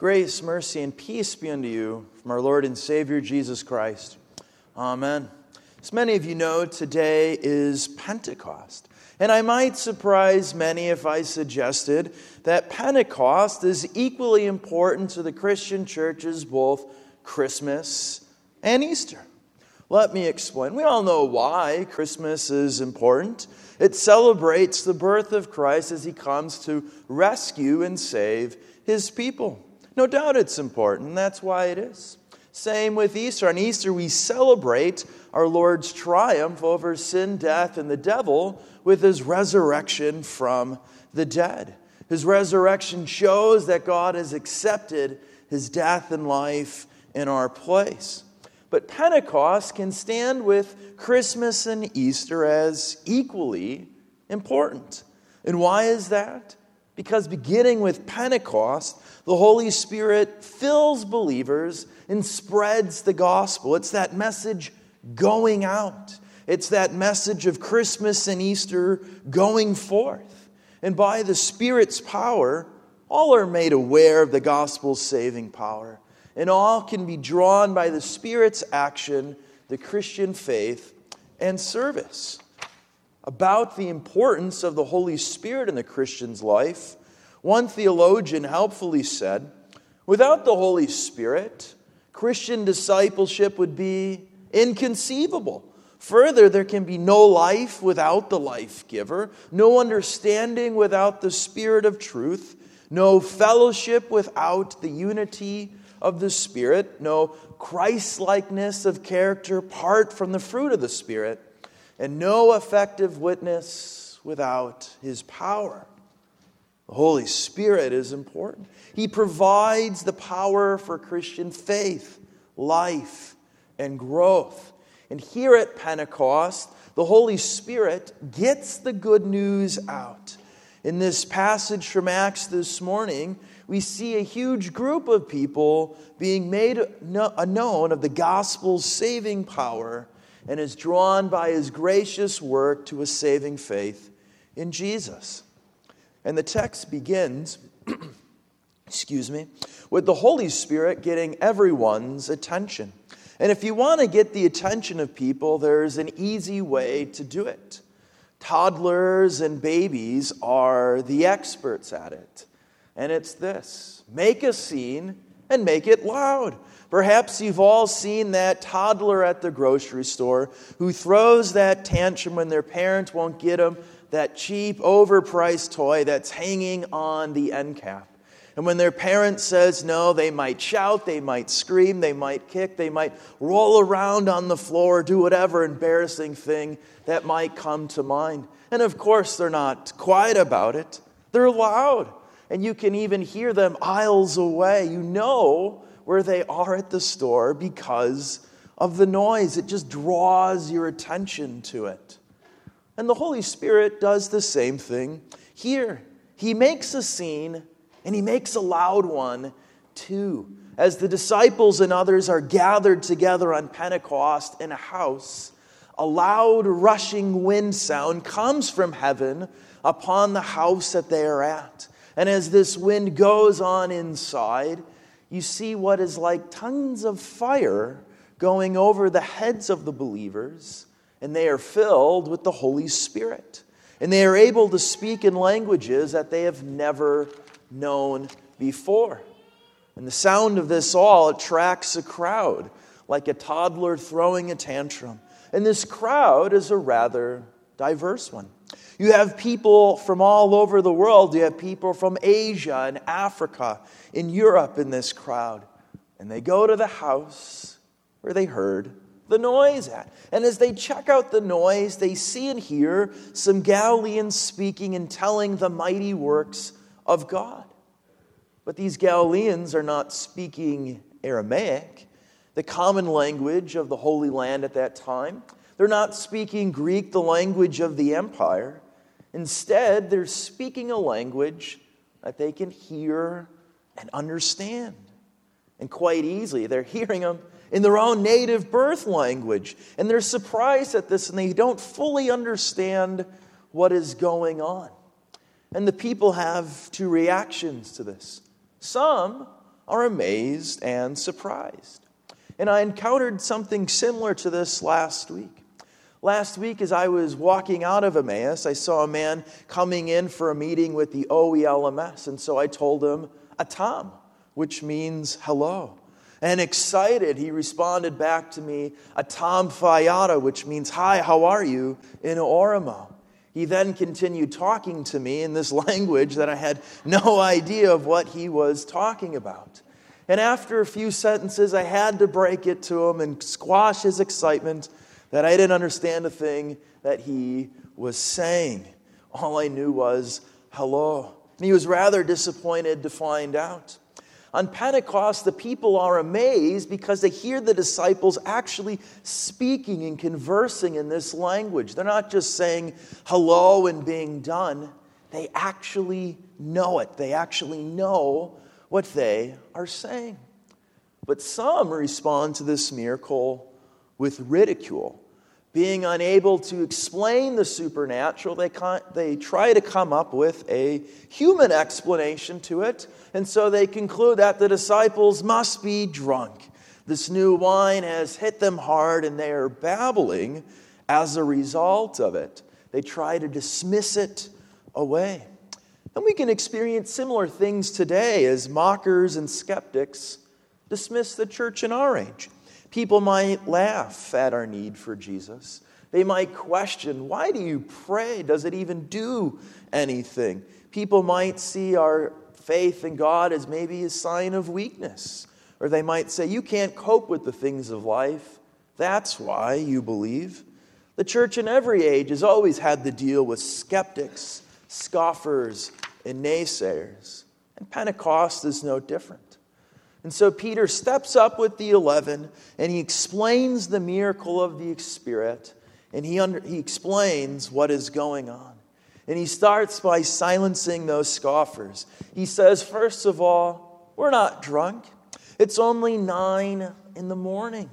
Grace, mercy, and peace be unto you from our Lord and Savior Jesus Christ. Amen. As many of you know, today is Pentecost. And I might surprise many if I suggested that Pentecost is equally important to the Christian churches, both Christmas and Easter. Let me explain. We all know why Christmas is important. It celebrates the birth of Christ as he comes to rescue and save his people. No doubt it's important. That's why it is. Same with Easter. On Easter, we celebrate our Lord's triumph over sin, death, and the devil with his resurrection from the dead. His resurrection shows that God has accepted his death and life in our place. But Pentecost can stand with Christmas and Easter as equally important. And why is that? Because beginning with Pentecost, the Holy Spirit fills believers and spreads the gospel. It's that message going out. It's that message of Christmas and Easter going forth. And by the Spirit's power, all are made aware of the gospel's saving power. And all can be drawn by the Spirit's action, the Christian faith, and service. About the importance of the Holy Spirit in the Christian's life, one theologian helpfully said, without the Holy Spirit, Christian discipleship would be inconceivable. Further, there can be no life without the life giver, no understanding without the Spirit of truth, no fellowship without the unity of the Spirit, no Christ-likeness of character apart from the fruit of the Spirit, and no effective witness without his power. The Holy Spirit is important. He provides the power for Christian faith, life, and growth. And here at Pentecost, the Holy Spirit gets the good news out. In this passage from Acts this morning, we see a huge group of people being made known of the gospel's saving power and is drawn by his gracious work to a saving faith in Jesus. And the text begins, with the Holy Spirit getting everyone's attention. And if you want to get the attention of people, there's an easy way to do it. Toddlers and babies are the experts at it. And it's this: make a scene and make it loud. Perhaps you've all seen that toddler at the grocery store who throws that tantrum when their parents won't get them that cheap, overpriced toy that's hanging on the end cap. And when their parent says no, they might shout, they might scream, they might kick, they might roll around on the floor, do whatever embarrassing thing that might come to mind. And of course, they're not quiet about it. They're loud. And you can even hear them aisles away. You know where they are at the store because of the noise. It just draws your attention to it. And the Holy Spirit does the same thing here. He makes a scene, and he makes a loud one too. As the disciples and others are gathered together on Pentecost in a house, a loud rushing wind sound comes from heaven upon the house that they are at. And as this wind goes on inside, you see what is like tongues of fire going over the heads of the believers, and they are filled with the Holy Spirit. And they are able to speak in languages that they have never known before. And the sound of this all attracts a crowd, like a toddler throwing a tantrum. And this crowd is a rather diverse one. You have people from all over the world. You have people from Asia and Africa, in Europe in this crowd. And they go to the house where they heard the noise at. And as they check out the noise, they see and hear some Galileans speaking and telling the mighty works of God. But these Galileans are not speaking Aramaic, the common language of the Holy Land at that time. They're not speaking Greek, the language of the empire. Instead, they're speaking a language that they can hear and understand. And quite easily, they're hearing them in their own native birth language. And they're surprised at this, and they don't fully understand what is going on. And the people have two reactions to this. Some are amazed and surprised. And I encountered something similar to this last week. Last week, as I was walking out of Emmaus, I saw a man coming in for a meeting with the OELMS, and so I told him, Atam, which means hello. And excited, he responded back to me, Atam Fayata, which means, hi, how are you, in Oromo. He then continued talking to me in this language that I had no idea of what he was talking about. And after a few sentences, I had to break it to him and squash his excitement that I didn't understand a thing that he was saying. All I knew was, hello. And he was rather disappointed to find out. On Pentecost, the people are amazed because they hear the disciples actually speaking and conversing in this language. They're not just saying hello and being done. They actually know it. They actually know what they are saying. But some respond to this miracle with ridicule. Being unable to explain the supernatural, they try to come up with a human explanation to it. And so they conclude that the disciples must be drunk. This new wine has hit them hard and they are babbling as a result of it. They try to dismiss it away. And we can experience similar things today as mockers and skeptics dismiss the church in our age. People might laugh at our need for Jesus. They might question, why do you pray? Does it even do anything? People might see our faith in God as maybe a sign of weakness. Or they might say, you can't cope with the things of life. That's why you believe. The church in every age has always had to deal with skeptics, scoffers, and naysayers. And Pentecost is no different. And so Peter steps up with the 11 and he explains the miracle of the Spirit, and he explains what is going on. And he starts by silencing those scoffers. He says, first of all, we're not drunk. It's only 9 a.m.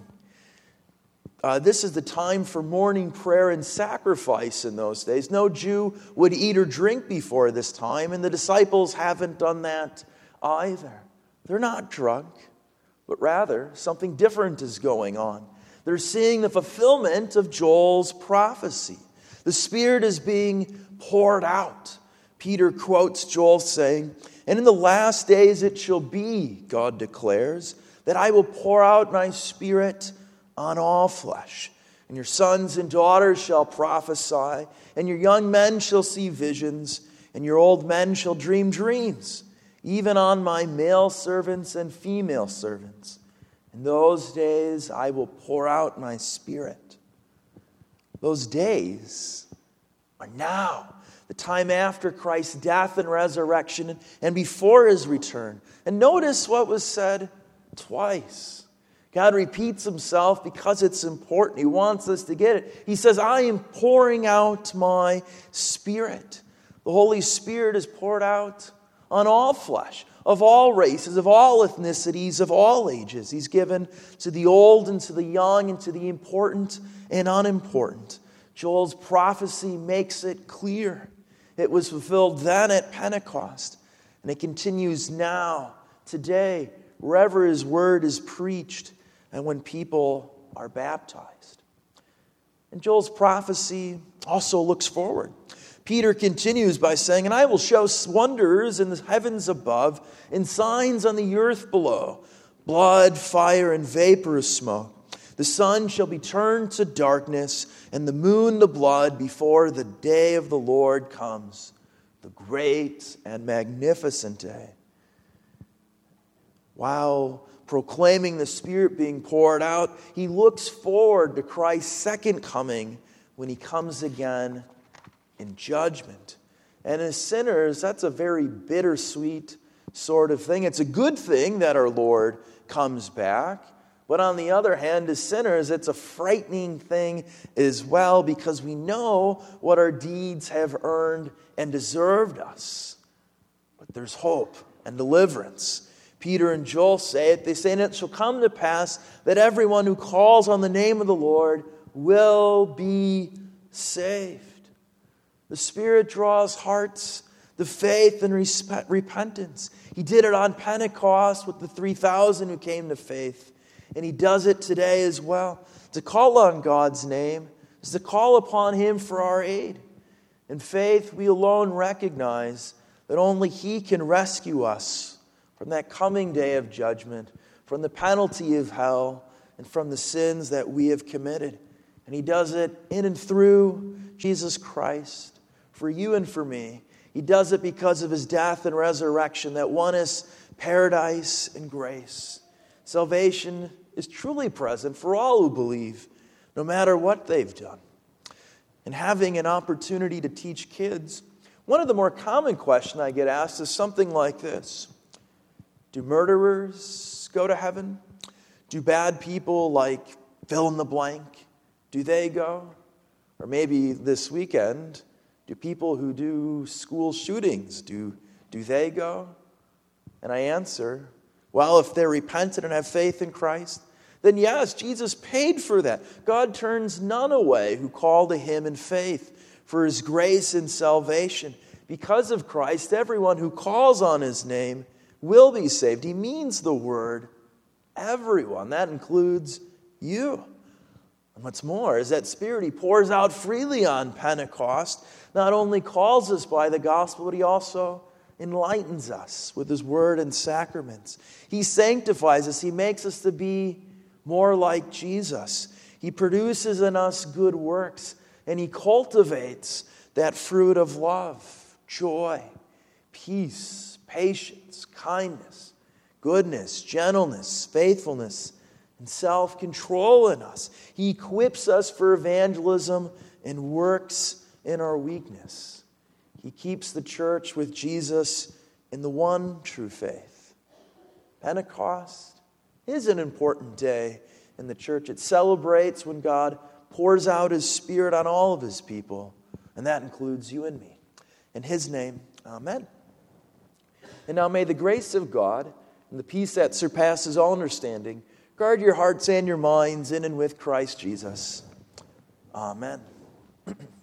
This is the time for morning prayer and sacrifice in those days. No Jew would eat or drink before this time, and the disciples haven't done that either. They're not drunk, but rather something different is going on. They're seeing the fulfillment of Joel's prophecy. The Spirit is being poured out. Peter quotes Joel saying, and in the last days it shall be, God declares, that I will pour out my Spirit on all flesh. And your sons and daughters shall prophesy, and your young men shall see visions, and your old men shall dream dreams. Even on my male servants and female servants. In those days I will pour out my Spirit. Those days are now, the time after Christ's death and resurrection and before his return. And notice what was said twice. God repeats himself because it's important. He wants us to get it. He says, I am pouring out my Spirit. The Holy Spirit is poured out on all flesh, of all races, of all ethnicities, of all ages. He's given to the old and to the young and to the important and unimportant. Joel's prophecy makes it clear. It was fulfilled then at Pentecost, and it continues now, today, wherever his word is preached and when people are baptized. And Joel's prophecy also looks forward. Peter continues by saying, and I will show wonders in the heavens above and signs on the earth below, blood, fire, and vaporous smoke. The sun shall be turned to darkness and the moon to blood before the day of the Lord comes, the great and magnificent day. While proclaiming the Spirit being poured out, he looks forward to Christ's second coming when he comes again in judgment. And as sinners, that's a very bittersweet sort of thing. It's a good thing that our Lord comes back. But on the other hand, as sinners, it's a frightening thing as well because we know what our deeds have earned and deserved us. But there's hope and deliverance. Peter and Joel say it. They say, and it shall come to pass that everyone who calls on the name of the Lord will be saved. The Spirit draws hearts the faith and repentance. He did it on Pentecost with the 3,000 who came to faith. And he does it today as well. To call on God's name is to call upon him for our aid. In faith, we alone recognize that only he can rescue us from that coming day of judgment, from the penalty of hell, and from the sins that we have committed. And he does it in and through Jesus Christ, for you and for me. He does it because of his death and resurrection that won us paradise and grace. Salvation is truly present for all who believe, no matter what they've done. And having an opportunity to teach kids, one of the more common questions I get asked is something like this: do murderers go to heaven? Do bad people like fill in the blank, do they go? Or maybe this weekend, do people who do school shootings, do they go? And I answer, well, if they're repentant and have faith in Christ, then yes, Jesus paid for that. God turns none away who call to him in faith for his grace and salvation. Because of Christ, everyone who calls on his name will be saved. He means the word everyone. That includes you. And what's more is that Spirit he pours out freely on Pentecost not only calls us by the gospel, but he also enlightens us with his word and sacraments. He sanctifies us. He makes us to be more like Jesus. He produces in us good works, and he cultivates that fruit of love, joy, peace, patience, kindness, goodness, gentleness, faithfulness, and self-control in us. He equips us for evangelism and works in our weakness. He keeps the church with Jesus in the one true faith. Pentecost is an important day in the church. It celebrates when God pours out his Spirit on all of his people, and that includes you and me. In his name, amen. And now may the grace of God and the peace that surpasses all understanding guard your hearts and your minds in and with Christ Jesus. Amen.